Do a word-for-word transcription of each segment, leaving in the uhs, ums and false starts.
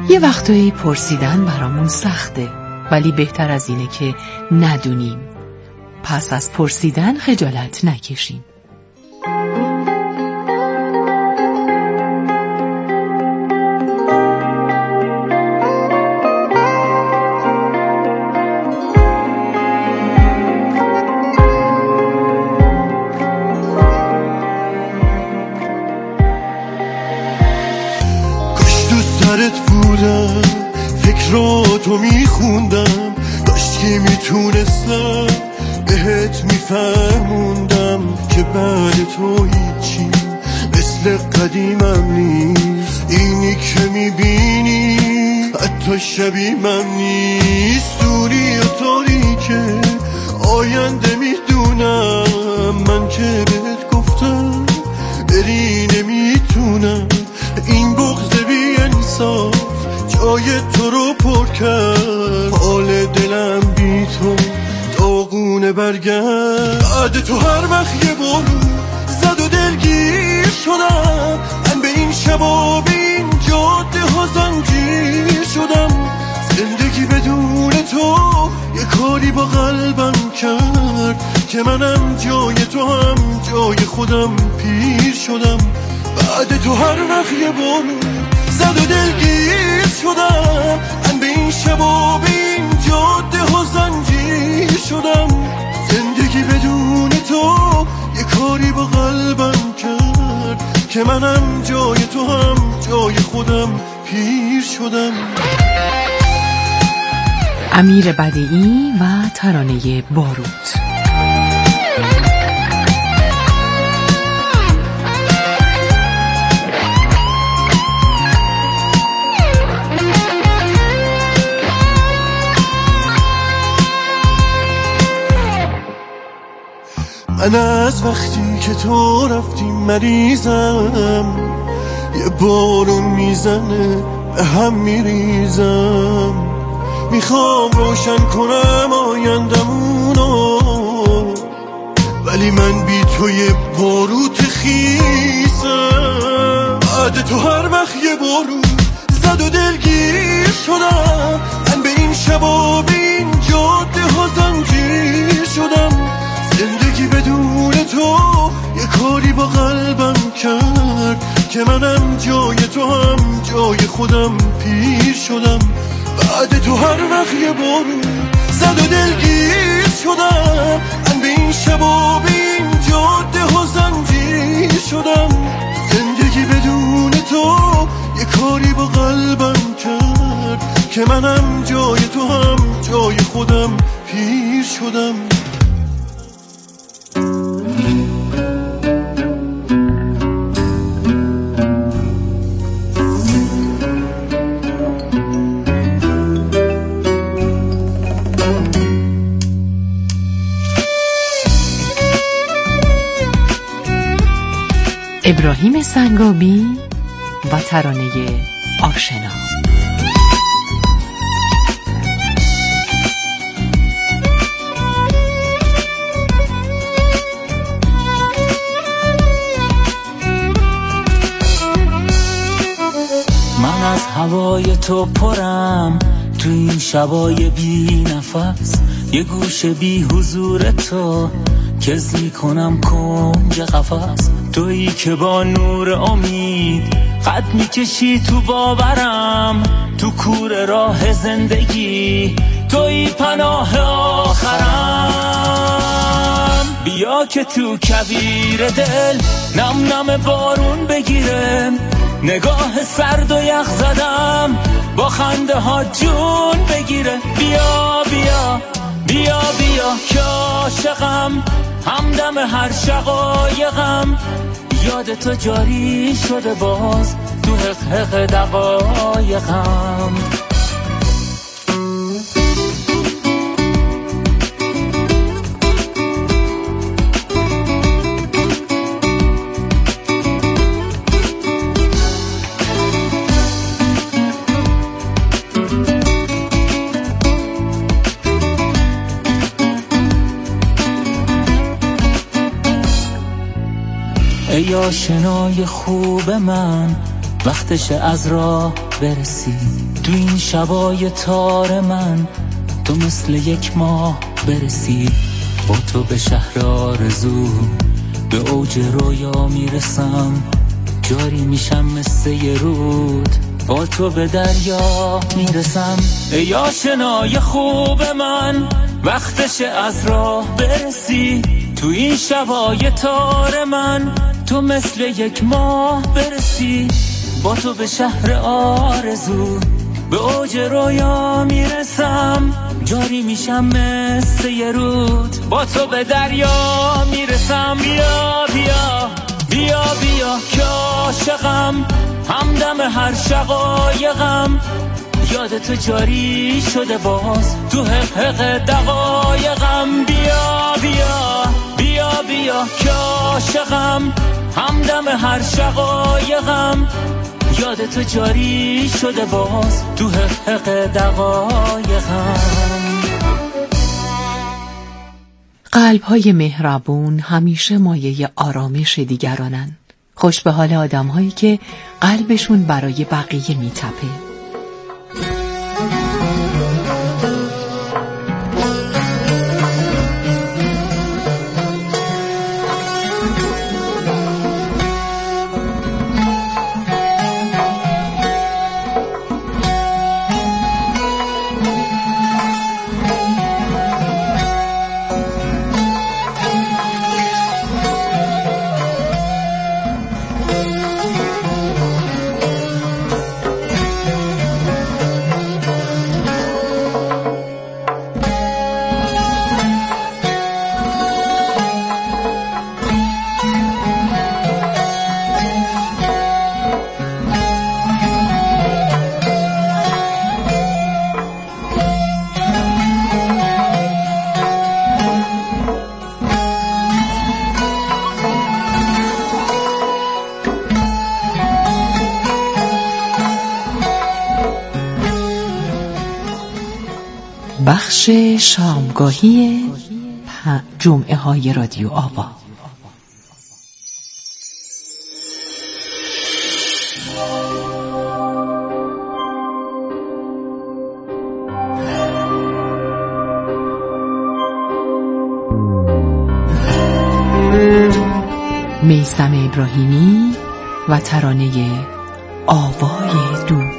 یه وقتایی پرسیدن برامون سخته، ولی بهتر از اینه که ندونیم. پس از پرسیدن خجالت نکشیم. سرت بودم، فکراتو میخوندم، داشت که میتونستم بهت میفرموندم که بعد تو هیچی مثل قدیمم نیست. اینی که میبینی حتی شبیمم نیست. دوری و تاریکه آینده میدونم، من که بهت گفتم بری نمیتونم. این بغض بی انصاف جای تو رو پر کرد، حال دلم بی تو داغونه برگرد. بعد تو هر وقت یه بارو زد و دلگیر شدم، من به این شبا به این جاده ها زنجیر شدم. زندگی بدون تو یه کاری با قلبم کرد که منم جای تو هم جای خودم پیر شدم. بعد تو هر وقت یه بارو زد و دلگیر شدم، من به این شبا به این جاده ها زنجیر شدم. زندگی بدون تو یه کاری با قلبم کرد که منم جای تو هم جای خودم پیر شدم. امیر بدیعی و ترانه باروت. من از وقتی که تو رفتی مریضم، یه بارون میزنه به هم میریزم. میخوام روشن کنم آیندمونو، ولی من بی تو یه باروت خیسم. بعد تو هر وقت یه بارون زد و دلگیر شدم، من به این شبا به این جاده ها زنجیر شدم. زندگی بدون تو یه کاری با قلبم کرد که منم جای تو هم جای خودم پیر شدم. بعد تو هر وقت یه بارو زد و دلگیر شدم، من به این شبا به این جاده ها زنجیر شدم. زندگی بدون تو یه کاری با قلبم کرد که منم جای تو هم جای خودم پیر شدم. ابراهیم سنگابی و ترانه آشنا. من از هوای تو پرم، تو این شبای بی نفس، یه گوشه بی حضور تو کز میکنم کنج قفس. تویی که با نور امید قد میکشی تو باورم، تو کور راه زندگی تویی پناه آخرم. بیا که تو کویر دل نم نم بارون بگیره، نگاه سرد و یخ زدم با خنده ها جون بگیره. بیا بیا بیا بیا که عاشقم، همدم هر شقایقم، یاد تو جاری شده باز تو حق حق دقایقم. ای آشنای خوب من، وقتش از راه برسی. تو این شبای تار من تو مثل یک ماه برسی. با تو به شهر آرزو به اوج رویا میرسم. جاری میشم مثل یه رود با تو به دریا میرسم. ای آشنای خوب من وقتش از راه برسی. تو این شبای تار من تو مثل یک ماه برسی. با تو به شهر آرزو به اوج رویا میرسم. جاری میشم مثل یه رود با تو به دریا میرسم. بیا بیا بیا بیا که عاشقم، همدم هر شقایقم. یاد تو جاری شده باز تو حق حق دقایقم. بیا بیا بیا بیا که عاشقم، همدم هر شقایقم. یاد تو جاری شده باز تو حق حق دقایقم. قلب‌های مهربون همیشه مایه آرامش دیگرانن. خوش به حال آدم‌هایی که قلبشون برای بقیه میتپه. بخش شامگاهی جمعه های رادیو آوا. میثم ابراهیمی و ترانه آوای دود.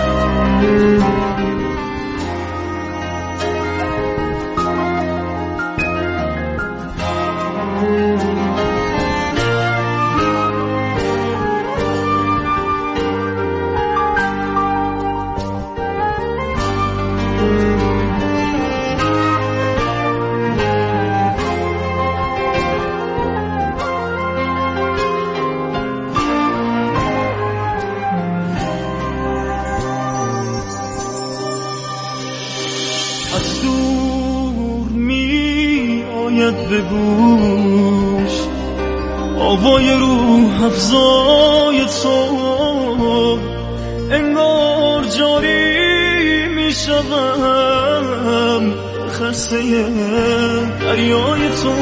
از دور می آید به گوش آوای روح افزای تو، انگار جاری می شوم خسته دریای تو.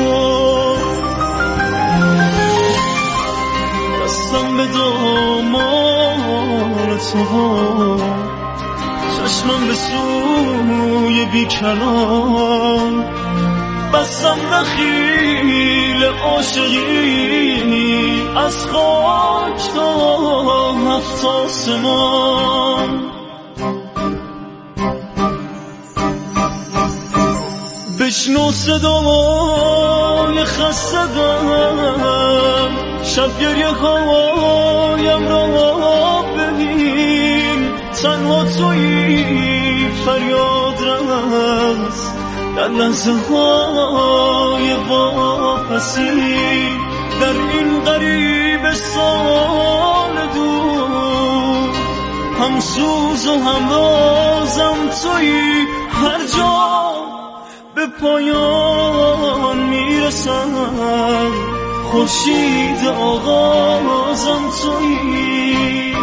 دستم به دامان تو، چشمم به سوی بی کلام، بستم نخیل عاشقی از خاک تا هفت آسمان. بشنو صدای خسته‌ام، شب گریه هایم را ببین، تنها تویی فریاد رس در لحظه های واپسی، در این غریب سال دور، هم سوز و هم رازم تویی، هر جا به پایان میرسم، خورشید آغازم تویی.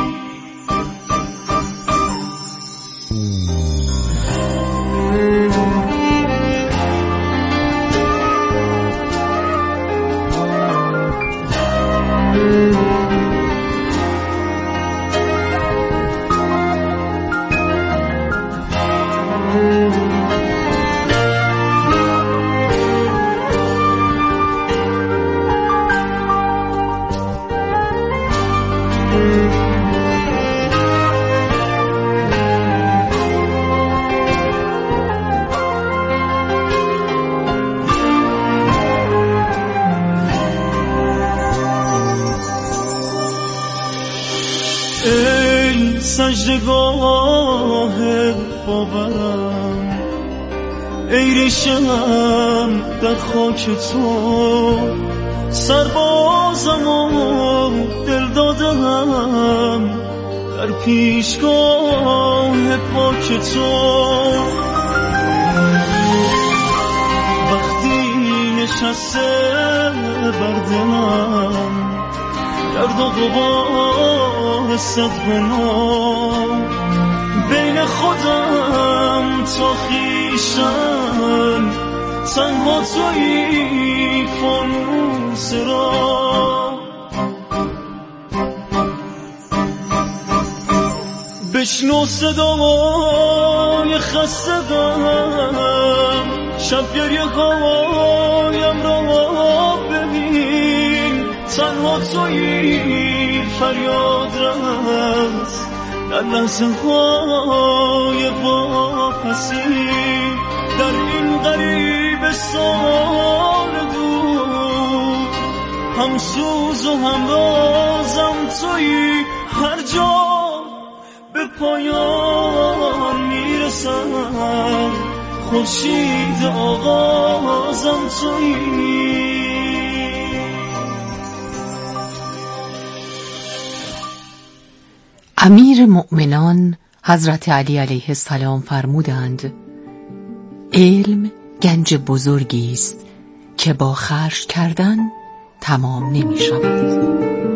سجدگاه باورم، ای ریشم در خاک تو، سربازم و دل دادم در پیشگاه پاک تو. وقتی نشسته بر دلم درد و غبار صد گناه، بین خودم تا خویشم تنها تویی فانوس را. بشنو صدای خسته دم، شب گریه هایم را ببین، تنها تویی فریاد رس در لحظه های واپسی، در این غریب سال دور، هم سوز و هم رازم تویی، هر جا به پایان میرسم خورشید آغازم تویی. امیر مؤمنان حضرت علی علیه السلام فرمودند: علم گنج بزرگی است که با خرج کردن تمام نمی شود.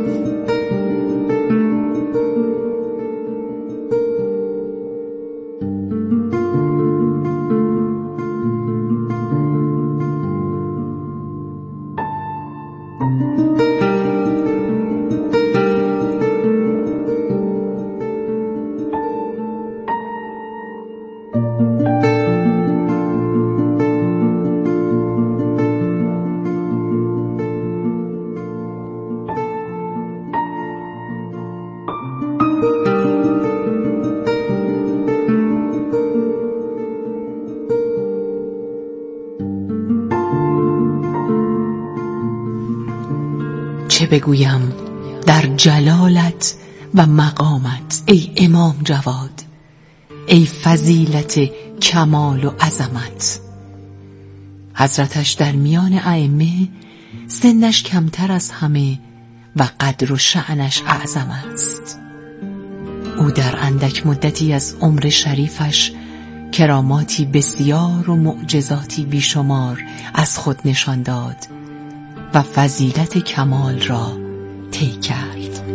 چه بگویم در جلالت و مقامت ای امام جواد، ای فضیلت کمال و عظمت. حضرتش در میان ائمه سنش کمتر از همه و قدر و شأنش اعظم است. او در اندک مدتی از عمر شریفش کراماتی بسیار و معجزاتی بیشمار از خود نشان داد و فضیلت کمال را طی کرد.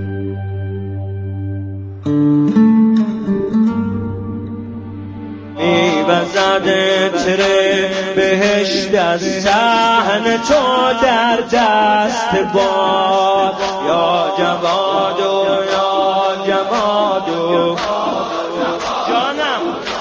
ای وزده تره بهشت از صحن تو در دست باد، یا جواد و یا جواد و جانم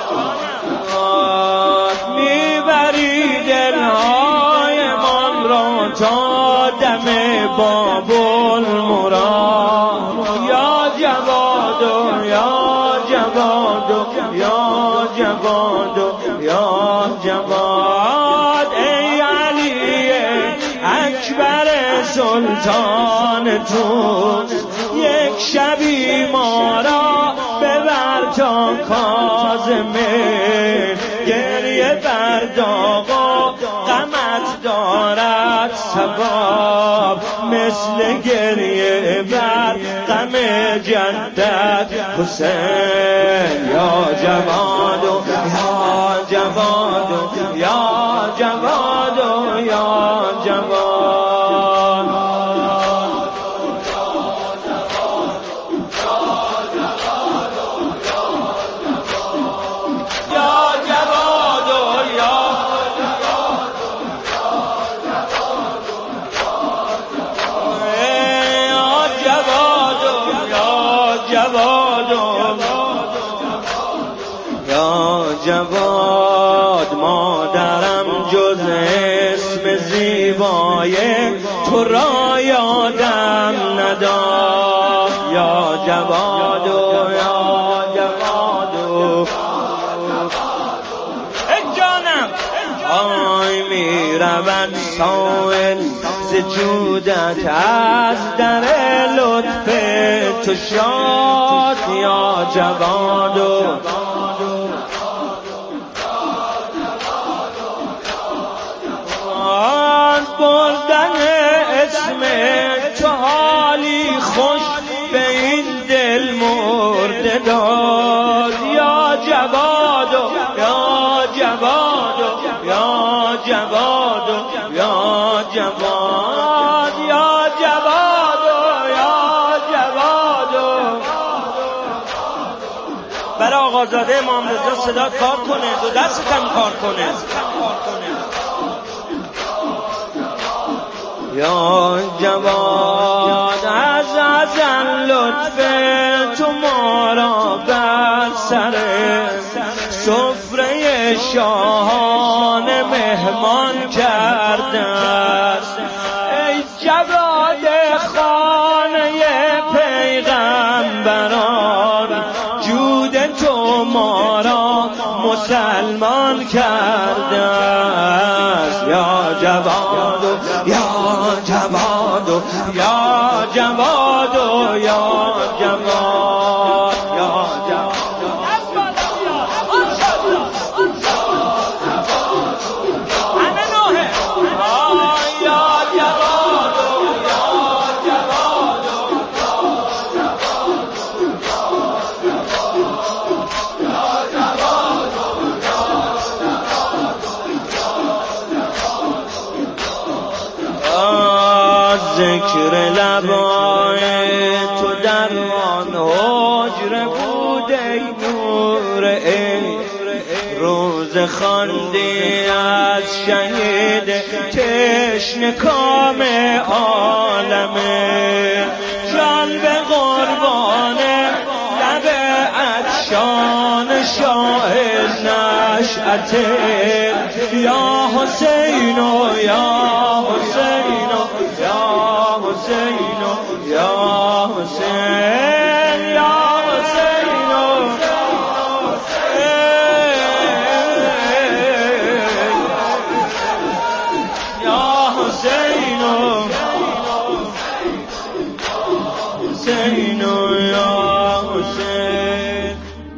میبری دلهای من را تا دم بابل مراد، یا جواد و یا جواد و یا جواد و یا جواد. ای علی اکبر سلطان توست، یک شبی ما را ببر تا کاظمه، گریه برداغ و غمت دارد ثواب، مثل گریه بر غم جدت حسین. یا جواد و یا جواد و یا جواد و یا جواد. جواد مادرم جز اسم زیبای تو را یادم نداد، یا جواد و یا جواد و ای جانم. آی می رود سائل ز سجودت از در لطف تو شاد یا جواد و بردن اسم تو حالی خوش به این دل مرده داد یا جواد و یا جواد و یا جواد و یا جواد یا جواد و یا جواد. برای آقازاده امام رضا صدا کار کنه، دو دست هم کار کنه. یا جواد از ازل لطف تو ما را بر سر سفره شاهانه مهمان کرده است. ای جواد خانه پیغمبران، جود تو ما را مسلمان کرده است. یا جواد یا جواد یا جواد یا جواد یا جواد ذکر لبای تو در آن حجره بود ای نور عشق، روز خواندی از شهید تشنه کام عالمه، جان به قربان لب عطشان شاه نشأت یا حسین و یا حسین و یا حسین و یا حسین یا حسین یا حسین حسین یا حسین.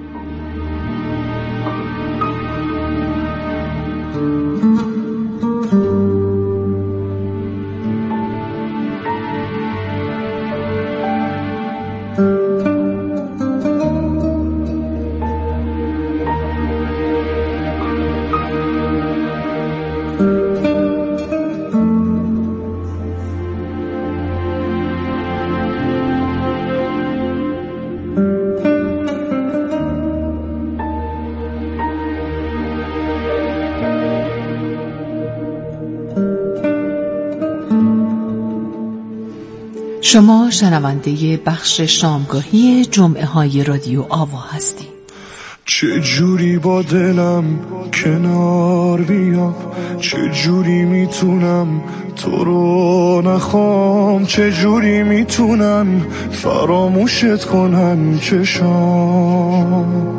شما شنونده بخش شامگاهی جمعه های رادیو آوا هستید. چه جوری با دلم کنار بیام، چه جوری میتونم تو رو نخوام، چه جوری میتونم فراموشت کنم چشام.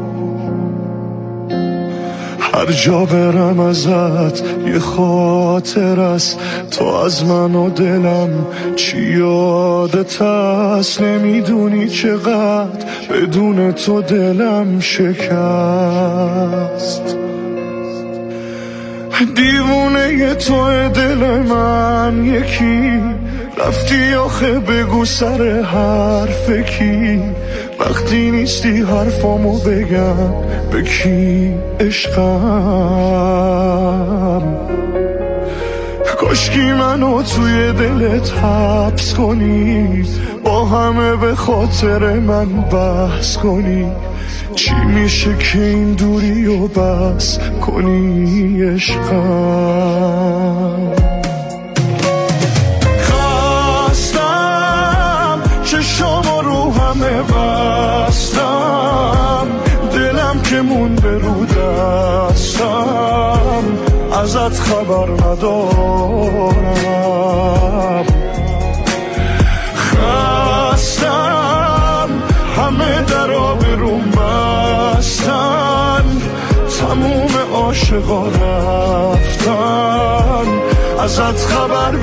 هر جا برم ازت یه خاطر است، تو از من و دلم چی یادت هست. نمیدونی چقدر بدون تو دلم شکست. دیوونه تو دل من یکی، رفتی آخه بگو سر حرف کی، وقتی نیستی حرفامو بگم به کی عشقم. کاشکی منو توی دلت حبس کنی، با همه به خاطر من بحث کنی. چی میشه که این دوری و بس کنی عشقم. خستم چشام رو همه بستم، دلم که مونده رو دستم، ازت خبر ندارم. خستم همه درا بروم بستن، تموم عاشقا رفتن، ازت خبر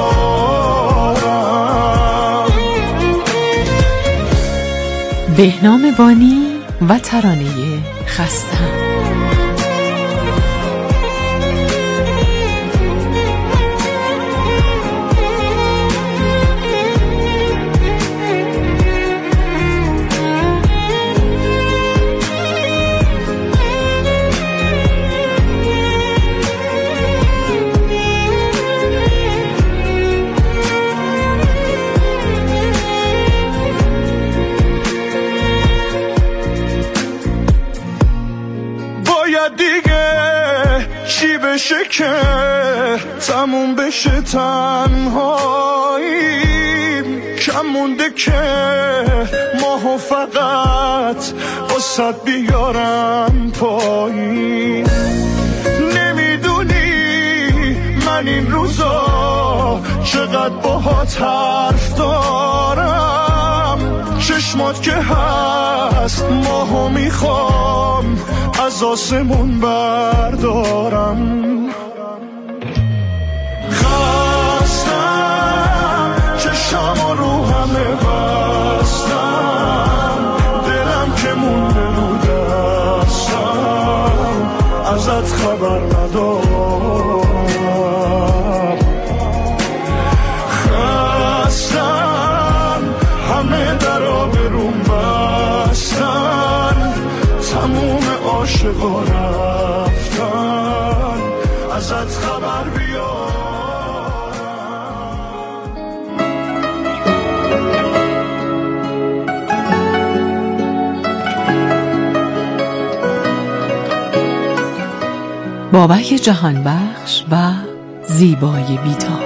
بیارم. بهنام بانی و ترانه خستم. دیگه چی بشه که تموم بشه تنهاییم، کم مونده که ماهو فقط واسه بیارم پایین. نمیدونی من این روزا چقدر باهات حرف دارم، چشمات که هست ماهو میخوام از آسمون بردارم. خستم چشم رو همه بستم، دلم که مونده رو دستم ازت خبر ندارم. خستم همه درا بروم بستن، تموم عاشقا رفتن ازت خبر بیارم. بابک جهانبخش و زیبای بی‌تاب.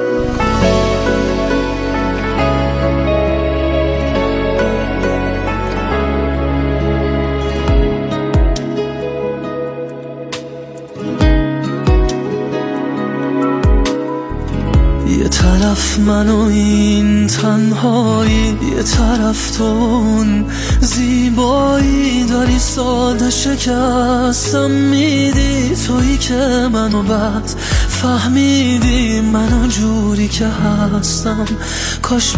یه طرف من و این تنهایی، یه طرف تو اون زیبایی، داری ساده شکستم میدی، تویی که منو بعد فهمیدی منو جوری که هستم کاش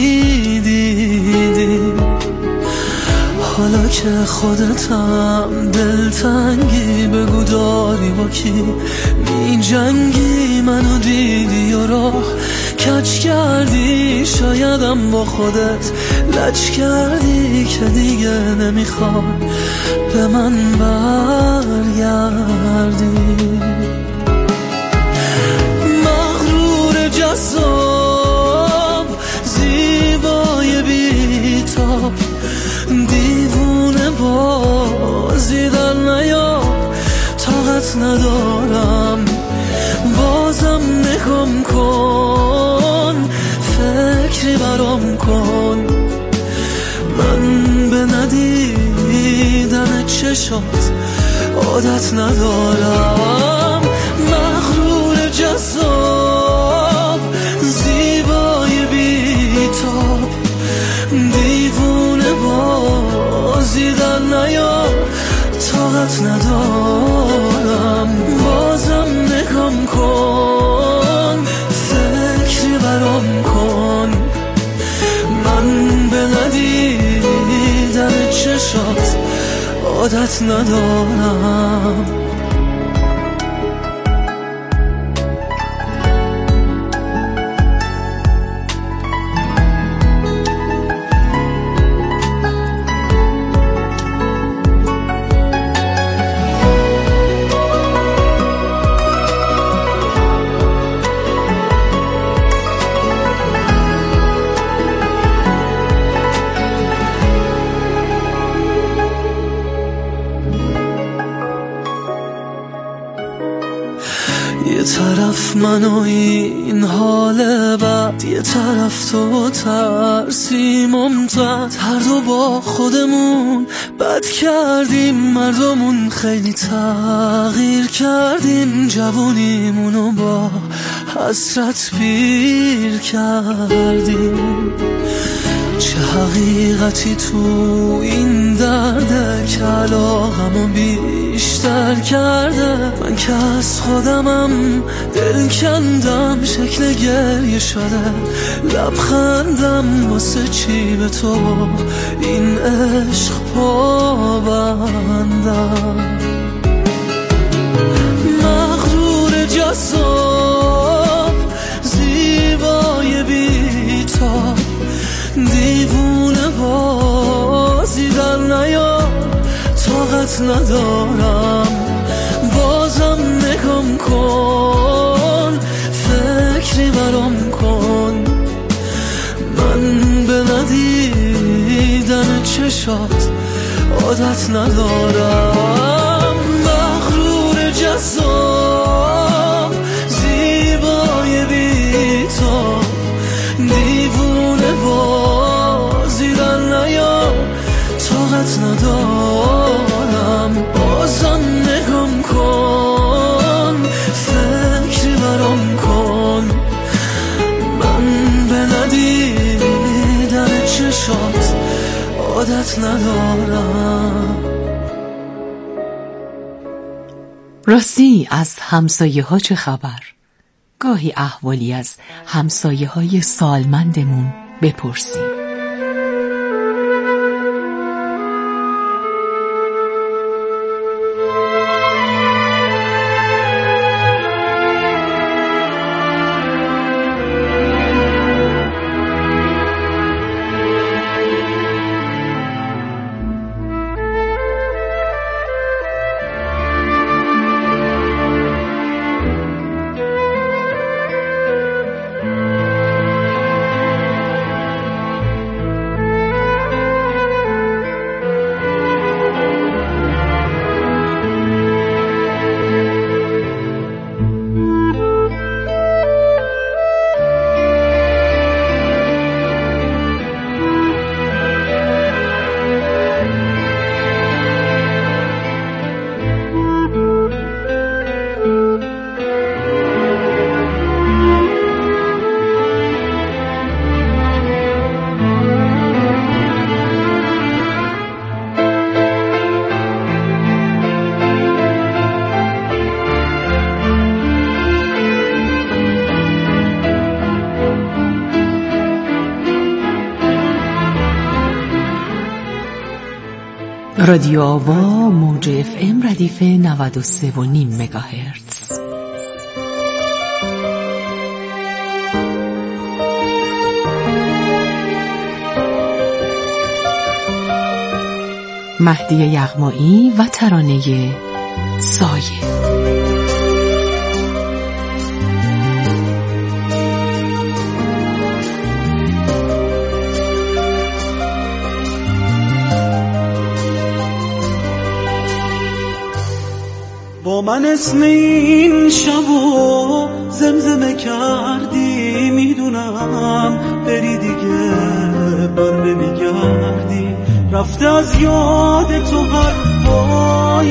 میدیدی. حالا که خودتم دلتنگی، بگو داری با کی می جنگی، منو دیدی و راه کج کردی، شایدم با خودت لج کردی که دیگه نمیخواد به من برگردی. مغرور جذاب زیبای بی‌تاب، دیوونه بازی در نیار، طاقت ندارم بازم نگام کن، فکری برام کن. من به ندیدن چشات عادت ندارم. مغرور جذاب زیبای بی‌تاب، دیوونه بازی در نیار، طاقت ندارم بازم نگام کن، فکری برام کن. من به ندیدن چشات عادت ندارم. یه طرف من و این حال بد، یه طرف تو ترسی ممتد، هر دو با خودمون بد کردیم، مردمون خیلی تغییر کردیم، جوونیمونو با حسرت پیر کردیم. چه حقیقتی تو این درده که علاقمو بیشتر بیشتر کرده. من که از خودمم دل کندم، شکل گریه شده لبخندم. واسه چی به تو این عشق پابندم؟ مغرور جذاب زیبای بی‌تاب، دیوونه بازی در نیار. طاقت ندارم بازم نگام کن، فکری برام کن. من به ندیدن چشات عادت ندارم. مغرور جذاب زیبای بی‌تاب، دیوونه بازی در نیار. طاقت ندارم بازم نگام کن، فکری برام کن. من به ندیدن چشات عادت ندارم. راستی از همسایه ها چه خبر؟ گاهی احوالی از همسایه های سالمندمون بپرسیم. رادیو آوا موج اف ام ردیف نود و سه و نیم مگاهرتز. مهدی یغمایی و ترانه سایه. با من اسم این شبو زمزمه کردی، میدونم بری دیگه بر نمیگردی. رفته از یاد تو حرفای